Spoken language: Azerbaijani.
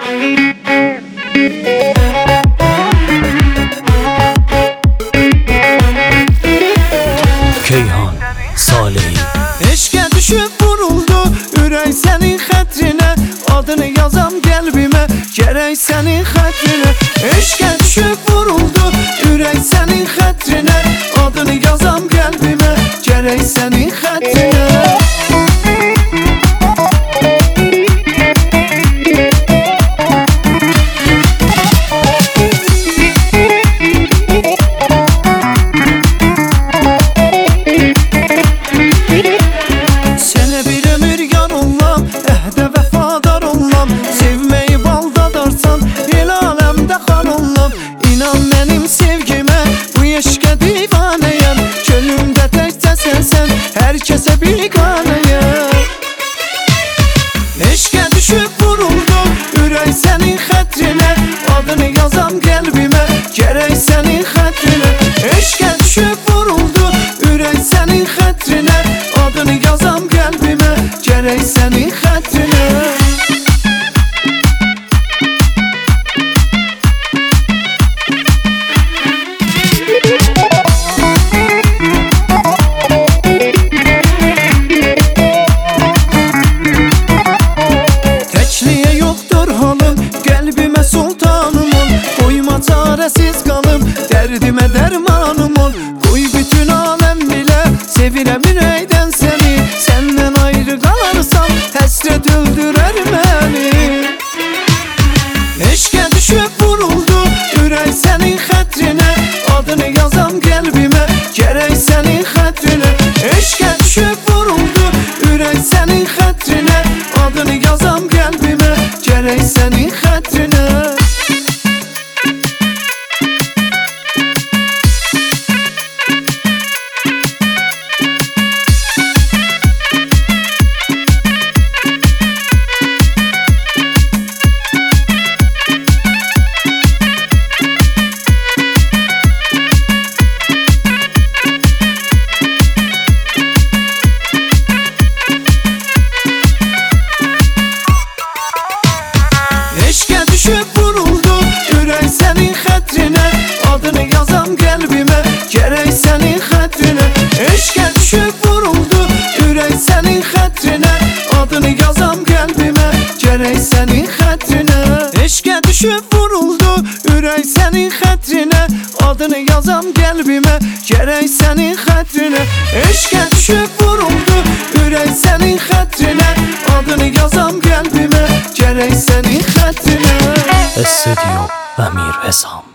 Keyhan Salehi. Eşqə düşüb vuruldu ürək sənin xətrinə, adını yazam qəlbimə gərək sənin xətrinə. Eşqə düşüb vuruldu ürək sənin xətrinə, adını yazam qəlbimə gərək sənin xətrinə. Herkese biganeyim. Eşqə düşüb vuruldu ürək sənin xətrinə, adını yazam qəlbimə gərək sənin xətrinə. Eşqə düşüb vuruldu ürək sənin xətrinə, adını yazam qəlbimə gərək sənin xətrinə. Qəlbimə sultanım ol, qoyma çarəsiz qalım, dərdimə dərmanım ol. Qoy bütün aləm bilə, sevirəm ürəkdən səni, səndən ayrı qalarsam həsrət öldürər məni. Eşqə düşüb vuruldu ürək sənin xətrinə, adını yazam qəlbimə gərək sənin xətrinə. Eşqə düşüb vuruldu ürək sənin xətrinə, adını yazam qəlbimə gərək sənin xətrinə. Eşqə düşüb vuruldu ürək sənin xətrinə, adını yazam qəlbimə gərək sənin xətrinə. Eşqə düşüb vuruldu ürək sənin xətrinə, adını yazam qəlbimə gərək sənin xətrinə. Eşqə düşüb vuruldu ürək sənin xətrinə, adını yazam qəlbimə gərək sənin xətrinə. Eşqə düşüb vuruldu ürək sənin xətrinə, adını yazam qəlbimə gərək sənin xətrinə. Estüdyo Emir Hesam.